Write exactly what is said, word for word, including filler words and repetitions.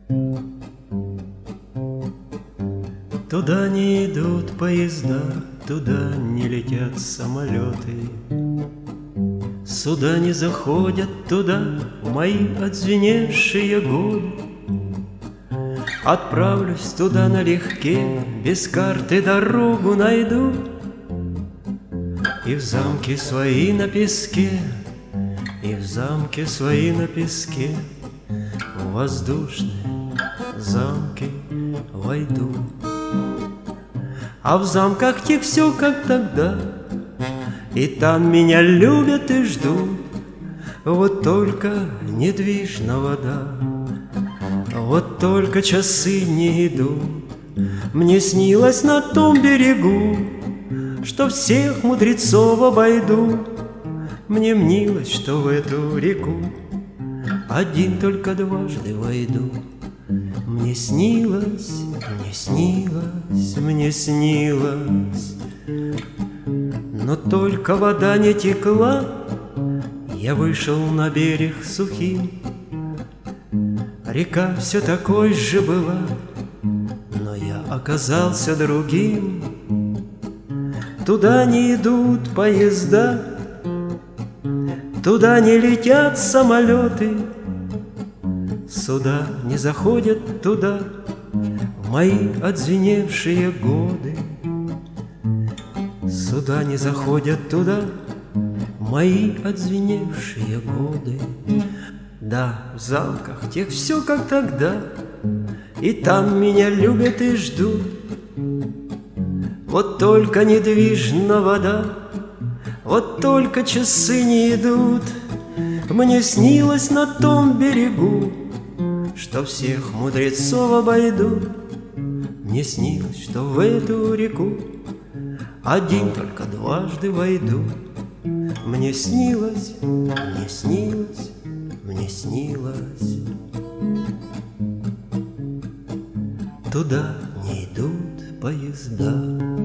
Туда не идут поезда, туда не летят самолеты, сюда не заходят, туда мои отзвеневшие годы. Отправлюсь туда налегке, без карты дорогу найду, и в замке свои на песке, и в замке свои на песке, в воздушные замки войду. А в замках тех все как тогда, и там меня любят и ждут. Вот только недвижна вода, вот только часы не идут. Мне снилось на том берегу, что всех мудрецов обойду. Мне мнилось, что в эту реку один только дважды войду. Мне снилось, мне снилось, мне снилось, но только вода не текла. Я вышел на берег сухим, река все такой же была, но я оказался другим. Туда не идут поезда, туда не летят самолеты, сюда не заходят, туда в мои отзвеневшие годы. Сюда не заходят, туда в мои отзвеневшие годы. Да, в замках тех все как тогда, и там меня любят и ждут. Вот только недвижна вода, вот только часы не идут. Мне снилось на том берегу, что всех мудрецов обойду. Мне снилось, что в эту реку один только дважды войду. Мне снилось, мне снилось, мне снилось. Туда не идут поезда.